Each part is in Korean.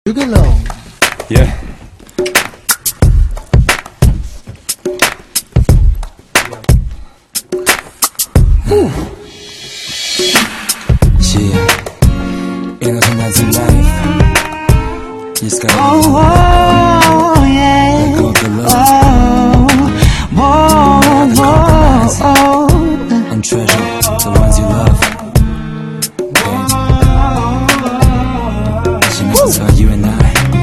Juggalo. Yeah. Yeah, innocent in life. Just gotta Yeah. let go of the love and treasure the ones you love. She means for you and I.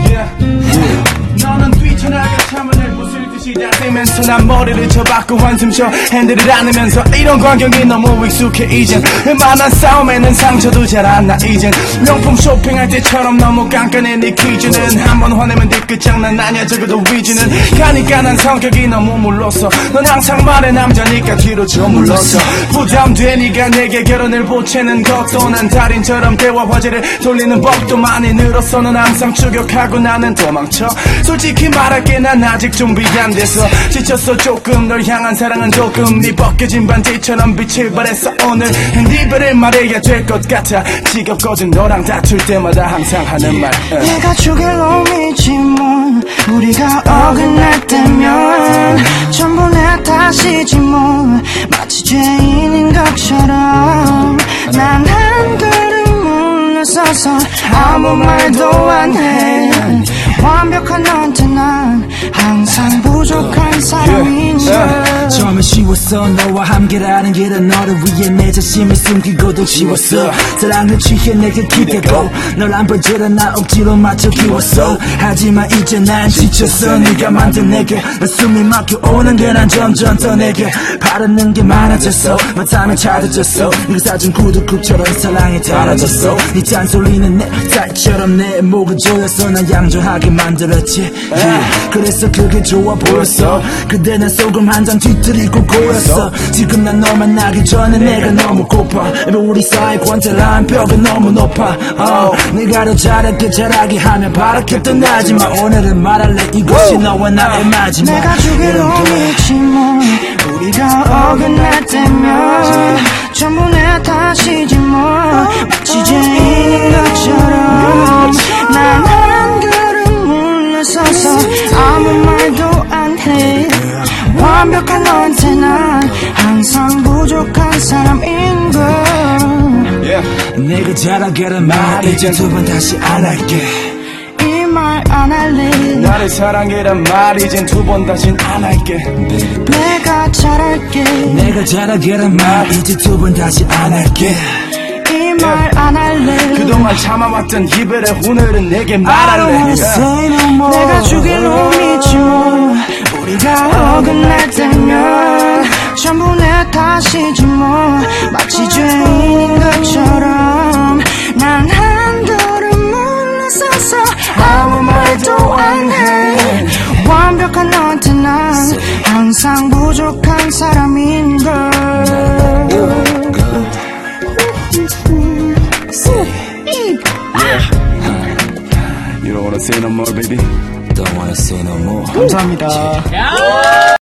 너는 뛰쳐나가 차문을 부술듯이 다대면서 난 머리를 쳐박고 한숨 쉬어 핸들을 안으면서 이런 광경이 너무 익숙해 이젠 웬만한 싸움에는 상처도 잘 안 나 이젠 명품 쇼핑할 때처럼 너무 깐깐해 네 퀴즈는 한번 화내면 뒤끝장난 아니야 적어도 위즈는 가니까 난 성격이 너무 물러서 넌 항상 말해 남자니까 뒤로 저물러서 부담돼 네가 내게 결혼을 보채는 것도 난 달인처럼 대화 화제를 돌리는 법도 많이 늘었어 넌 항상 추격하고 나는 도망쳐 솔직히 말할게 난 아직 준비 안 돼서 지쳤어 조금 널 향한 사랑은 조금 네 벗겨진 반지처럼 빛을 발했어 오늘 네 배를 말해야 될 것 같아 지겹거든 너랑 다툴 때마다 항상 하는 말 내가 죽일 놈이지만 우리가 어긋날 때면 전부 내 탓이지 뭐 마치 죄인인 것처럼 난 한 걸음 물러서서 아무 말도 안 해 완벽한 너한테 난 항상 부족한 사람인 걸 처음엔 쉬웠어 너와 함께라는 길은 너를 위해 내 자신을 숨기고도 쉬웠어 사랑을 취해 내게 기대고 널 안 보여주려 나 억지로 맞춰 키웠어 하지만 이제 난 지쳤어 네가 만든 내게 내 숨이 막혀오는 게 난 점점 더 내게 바라는 게 많아졌어 마음이 찾아졌어 네가 사준 구두굽처럼 사랑이 달아졌어 네 잔소리는 내 딸처럼 내 목을 조였어 난 양조하게 만들었지 그래서 그게 좋아 보였어 그때 난 소금 한 장 뒤틀리고 고였어 지금 난 너 만나기 전에 내가 너무 고파 우리 사이 권태란 벽은 너무 높아 내가 더 잘할게 잘하게 하면 바라겠던 나지만 오늘은 말할래 이것이 너와 나의 마지막 내가 죽일 놈이지만 우리가 어긋날 때면 전부 내 탓이지 뭐 마치 죄인인 것처럼 난 한 걸음 물러서서 아무 말도 안 해 완벽한 너한테 난 항상 부족한 사람인걸 내가 잘하게란 말 이제 두 번 다시 안 할게 이 말 안 할래 나를 사랑해란 말 이젠 두 번 다신 안 할게 내가 잘할게 내가 잘하게란 말 이제 두 번 다시 안 할게 이 말 안 할래 그동안 참아왔던 이별의 오늘은 내게 말할래 내가 죽일 놈이지만 우리가 어긋날 때면 전부 내 탓이지 뭐 마치 죄인인 것처럼 난 한 걸음 물러서서 아무 말도 안 해 완벽한 너한테 난 항상 부족한 사람인걸 You don't wanna say no more baby Don't wanna say no more 감사합니다